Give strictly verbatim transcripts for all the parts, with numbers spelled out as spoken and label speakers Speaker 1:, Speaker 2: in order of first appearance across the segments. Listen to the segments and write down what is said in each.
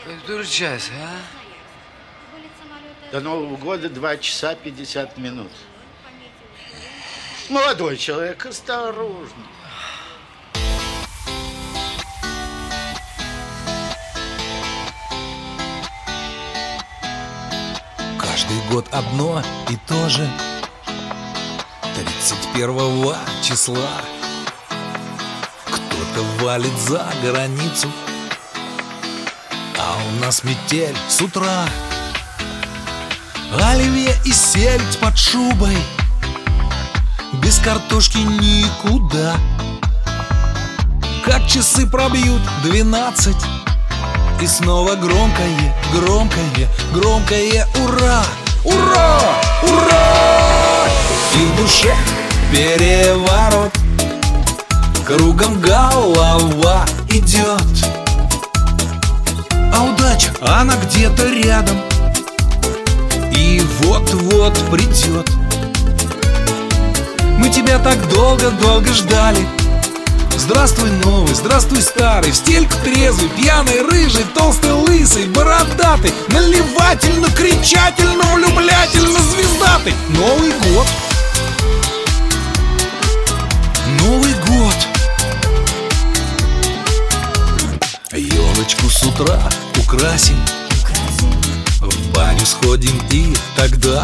Speaker 1: Который час, а?
Speaker 2: До Нового года два часа пятьдесят минут. Молодой человек, осторожно.
Speaker 3: Каждый год одно и то же. Тридцать первого числа кто-то валит за границу, а у нас метель с утра. Оливье и сельдь под шубой, без картошки никуда. Как часы пробьют двенадцать, и снова громкое, громкое, громкое ура! Ура! Ура! И в душе переворот, кругом голова идет. А удача, она где-то рядом, и вот-вот придет. Мы тебя так долго-долго ждали. Здравствуй, новый, здравствуй, старый, в стельку трезвый, пьяный, рыжий, толстый, лысый, бородатый, наливательно, кричательно, влюблятельно, звездатый. Новый год. Новый год. Елочку с утра украсим, в баню сходим и тогда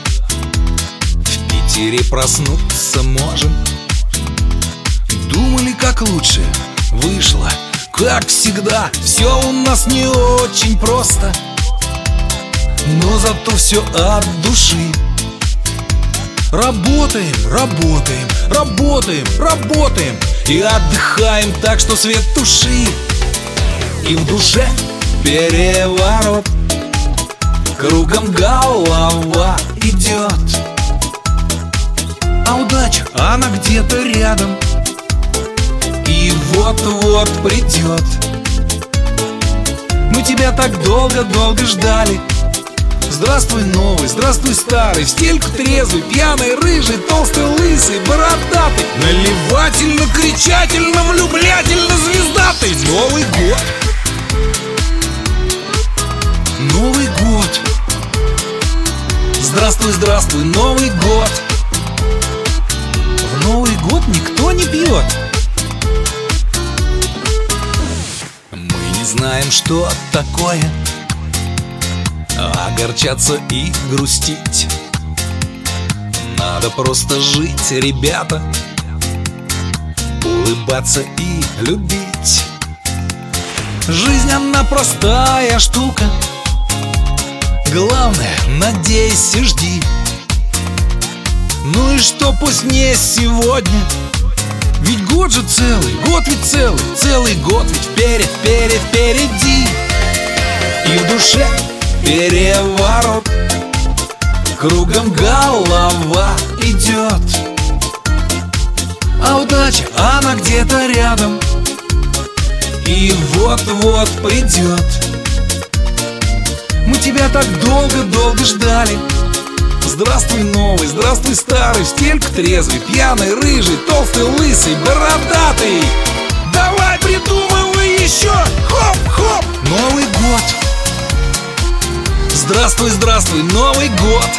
Speaker 3: в Питере проснуться можем. Думали, как лучше, вышло, как всегда. Все у нас не очень просто, но зато все от души. Работаем, работаем, работаем, работаем и отдыхаем так, что свет туши. И в душе переворот, кругом голова идет. А удача, она где-то рядом, и вот-вот придет. Мы тебя так долго-долго ждали. Здравствуй, новый, здравствуй, старый, в стельку трезвый, пьяный, рыжий, толстый, лысый, бородатый, наливательно, кричательно, влюблятельно, звездатый. Новый год. Новый год. Здравствуй, здравствуй, Новый год. В Новый год никто не пьет. Мы не знаем, что такое огорчаться и грустить. Надо просто жить, ребята, улыбаться и любить. Жизнь, она простая штука, главное, надейся, жди. Ну и что, пусть не сегодня, ведь год же целый, год ведь целый, целый год ведь вперед, вперед, впереди. И в душе переворот, кругом голова идет. А удача, она где-то рядом, и вот-вот придет. Мы тебя так долго-долго ждали. Здравствуй, новый, здравствуй, старый, в стельку трезвый, пьяный, рыжий, толстый, лысый, бородатый. Давай придумывай еще, хоп-хоп. Новый год. Здравствуй, здравствуй, Новый год.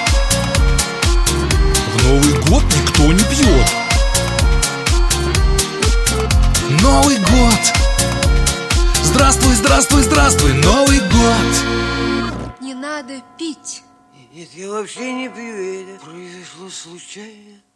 Speaker 3: В Новый год никто не пьет. Новый год. Здравствуй, здравствуй, здравствуй, Новый год.
Speaker 4: Не надо пить.
Speaker 1: Нет, я вообще не пью, это произошло случайно.